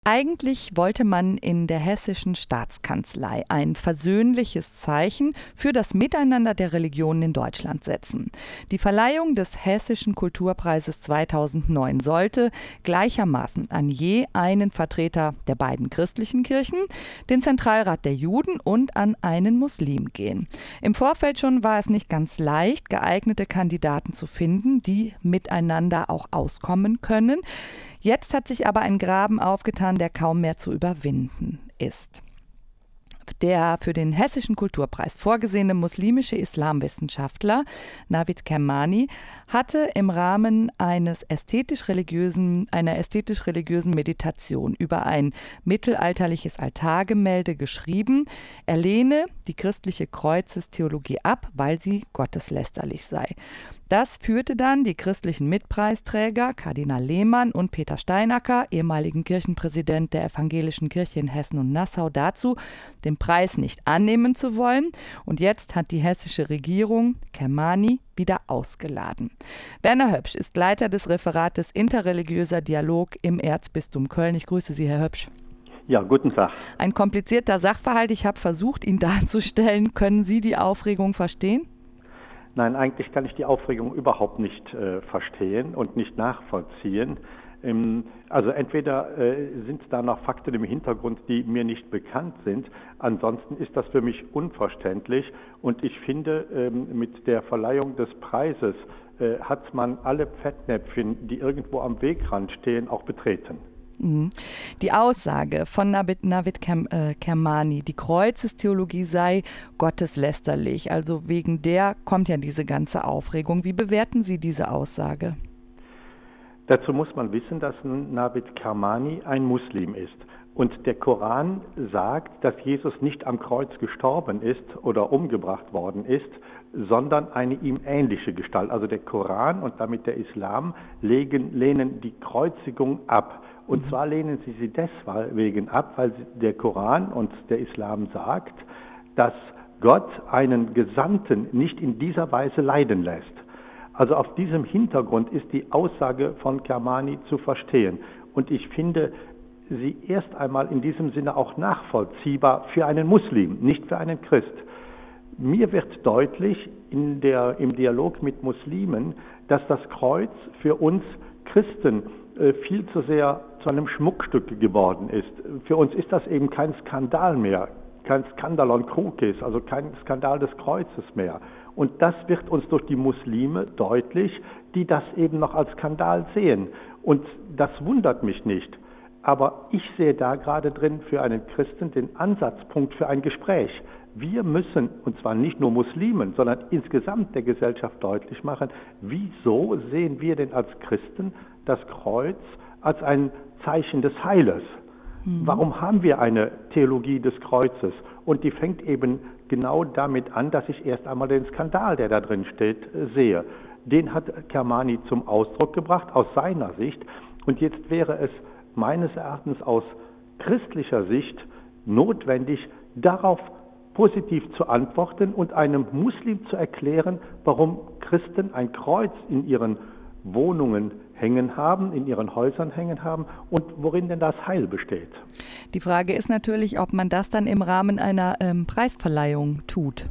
Eigentlich wollte man in der hessischen Staatskanzlei ein versöhnliches Zeichen für das Miteinander der Religionen in Deutschland setzen. Die Verleihung des Hessischen Kulturpreises 2009 sollte gleichermaßen an je einen Vertreter der beiden christlichen Kirchen, den Zentralrat der Juden und an einen Muslim gehen. Im Vorfeld schon war es nicht ganz leicht, geeignete Kandidaten zu finden, die miteinander auch auskommen können. Jetzt hat sich aber ein Graben aufgetan, der kaum mehr zu überwinden ist. Der für den Hessischen Kulturpreis vorgesehene muslimische Islamwissenschaftler Navid Kermani hatte im Rahmen einer ästhetisch-religiösen Meditation über ein mittelalterliches Altargemälde geschrieben, er lehne die christliche Kreuzestheologie ab, weil sie gotteslästerlich sei. Das führte dann die christlichen Mitpreisträger Kardinal Lehmann und Peter Steinacker, ehemaligen Kirchenpräsident der Evangelischen Kirche in Hessen und Nassau, dazu, den Preis nicht annehmen zu wollen. Und jetzt hat die hessische Regierung Kermani wieder ausgeladen. Werner Höpsch ist Leiter des Referates Interreligiöser Dialog im Erzbistum Köln. Ich grüße Sie, Herr Höpsch. Ja, guten Tag. Ein komplizierter Sachverhalt. Ich habe versucht, ihn darzustellen. Können Sie die Aufregung verstehen? Nein, eigentlich kann ich die Aufregung überhaupt nicht verstehen und nicht nachvollziehen. Also entweder sind da noch Fakten im Hintergrund, die mir nicht bekannt sind. Ansonsten ist das für mich unverständlich. Und ich finde, mit der Verleihung des Preises hat man alle Fettnäpfchen, die irgendwo am Wegrand stehen, auch betreten. Die Aussage von Navid Kermani, die Kreuzestheologie sei gotteslästerlich, also wegen der kommt ja diese ganze Aufregung. Wie bewerten Sie diese Aussage? Dazu muss man wissen, dass Navid Kermani ein Muslim ist. Und der Koran sagt, dass Jesus nicht am Kreuz gestorben ist oder umgebracht worden ist, sondern eine ihm ähnliche Gestalt. Also der Koran und damit der Islam lehnen die Kreuzigung ab. Und zwar lehnen sie deswegen ab, weil der Koran und der Islam sagt, dass Gott einen Gesandten nicht in dieser Weise leiden lässt. Also auf diesem Hintergrund ist die Aussage von Kermani zu verstehen. Und ich finde sie erst einmal in diesem Sinne auch nachvollziehbar für einen Muslim, nicht für einen Christ. Mir wird deutlich im Dialog mit Muslimen, dass das Kreuz für uns Christen viel zu sehr zu einem Schmuckstück geworden ist. Für uns ist das eben kein Skandal mehr, kein Skandalon Crucis, also kein Skandal des Kreuzes mehr. Und das wird uns durch die Muslime deutlich, die das eben noch als Skandal sehen. Und das wundert mich nicht. Aber ich sehe da gerade drin für einen Christen den Ansatzpunkt für ein Gespräch. Wir müssen, und zwar nicht nur Muslimen, sondern insgesamt der Gesellschaft deutlich machen, wieso sehen wir denn als Christen das Kreuz als ein Zeichen des Heiles? Warum haben wir eine Theologie des Kreuzes? Und die fängt eben genau damit an, dass ich erst einmal den Skandal, der da drin steht, sehe. Den hat Kermani zum Ausdruck gebracht, aus seiner Sicht. Und jetzt wäre es meines Erachtens aus christlicher Sicht notwendig, darauf positiv zu antworten und einem Muslim zu erklären, warum Christen ein Kreuz in ihren Wohnungen hängen haben, in ihren Häusern hängen haben und worin denn das Heil besteht. Die Frage ist natürlich, ob man das dann im Rahmen einer Preisverleihung tut.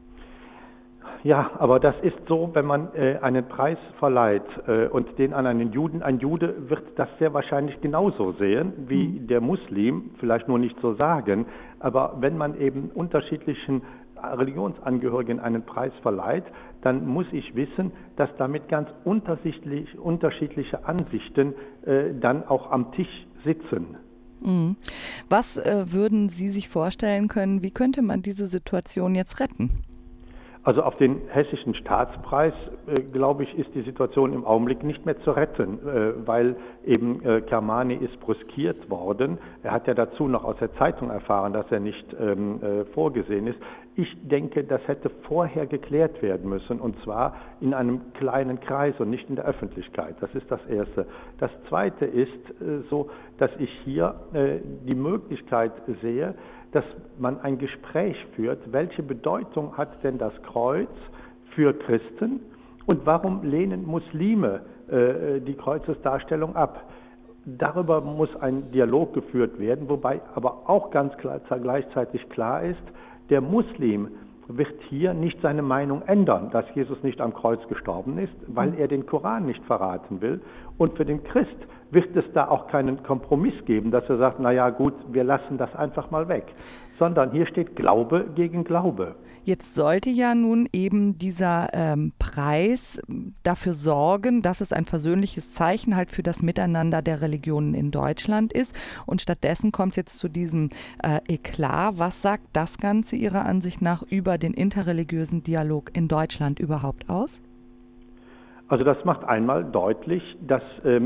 Ja, aber das ist so, wenn man einen Preis verleiht und den an einen Juden, ein Jude wird das sehr wahrscheinlich genauso sehen wie der Muslim, vielleicht nur nicht so sagen, aber wenn man eben unterschiedlichen Religionsangehörigen einen Preis verleiht, dann muss ich wissen, dass damit ganz unterschiedliche Ansichten dann auch am Tisch sitzen. Was würden Sie sich vorstellen können, wie könnte man diese Situation jetzt retten? Also auf den Hessischen Staatspreis, glaube ich, ist die Situation im Augenblick nicht mehr zu retten, weil eben Kermani ist brüskiert worden. Er hat ja dazu noch aus der Zeitung erfahren, dass er nicht vorgesehen ist. Ich denke, das hätte vorher geklärt werden müssen, und zwar in einem kleinen Kreis und nicht in der Öffentlichkeit. Das ist das Erste. Das Zweite ist so, dass ich hier die Möglichkeit sehe, dass man ein Gespräch führt, welche Bedeutung hat denn das Kreuz für Christen und warum lehnen Muslime die Kreuzesdarstellung ab? Darüber muss ein Dialog geführt werden, wobei aber auch ganz klar, gleichzeitig klar ist, der Muslim wird hier nicht seine Meinung ändern, dass Jesus nicht am Kreuz gestorben ist, weil er den Koran nicht verraten will. Und für den Christ wird es da auch keinen Kompromiss geben, dass er sagt, naja gut, wir lassen das einfach mal weg. Sondern hier steht Glaube gegen Glaube. Jetzt sollte ja nun eben dieser Preis dafür sorgen, dass es ein versöhnliches Zeichen halt für das Miteinander der Religionen in Deutschland ist. Und stattdessen kommt es jetzt zu diesem Eklat. Was sagt das Ganze Ihrer Ansicht nach über den interreligiösen Dialog in Deutschland überhaupt aus? Also das macht einmal deutlich, dass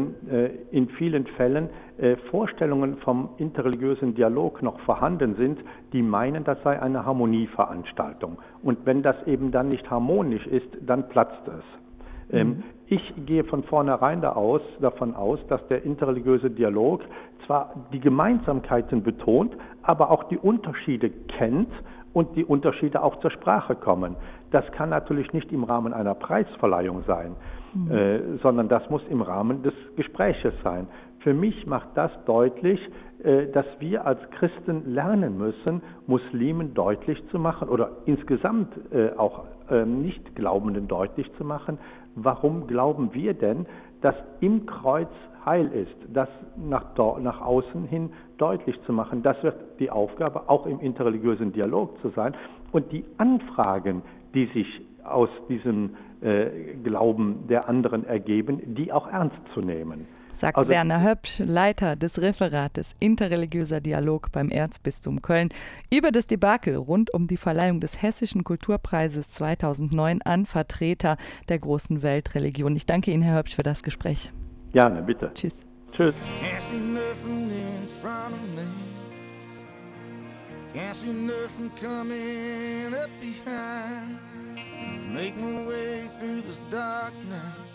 in vielen Fällen Vorstellungen vom interreligiösen Dialog noch vorhanden sind, die meinen, das sei eine Harmonieveranstaltung. Und wenn das eben dann nicht harmonisch ist, dann platzt es. Ich gehe von vornherein davon aus, dass der interreligiöse Dialog zwar die Gemeinsamkeiten betont, aber auch die Unterschiede kennt und die Unterschiede auch zur Sprache kommen. Das kann natürlich nicht im Rahmen einer Preisverleihung sein, sondern das muss im Rahmen des Gespräches sein. Für mich macht das deutlich, dass wir als Christen lernen müssen, Muslimen deutlich zu machen oder insgesamt auch Nichtglaubenden deutlich zu machen, warum glauben wir denn, dass im Kreuz Heil ist, das nach außen hin deutlich zu machen. Das wird die Aufgabe auch im interreligiösen Dialog zu sein. Und die Anfragen, die sich aus diesem Glauben der anderen ergeben, die auch ernst zu nehmen. Sagt Werner Höpsch, Leiter des Referates Interreligiöser Dialog beim Erzbistum Köln, über das Debakel rund um die Verleihung des Hessischen Kulturpreises 2009 an Vertreter der großen Weltreligion. Ich danke Ihnen, Herr Höpsch, für das Gespräch. Gerne, bitte. Tschüss. Tschüss. Can't see nothing in front of me. Can't see nothing coming up behind. Make my way through this darkness.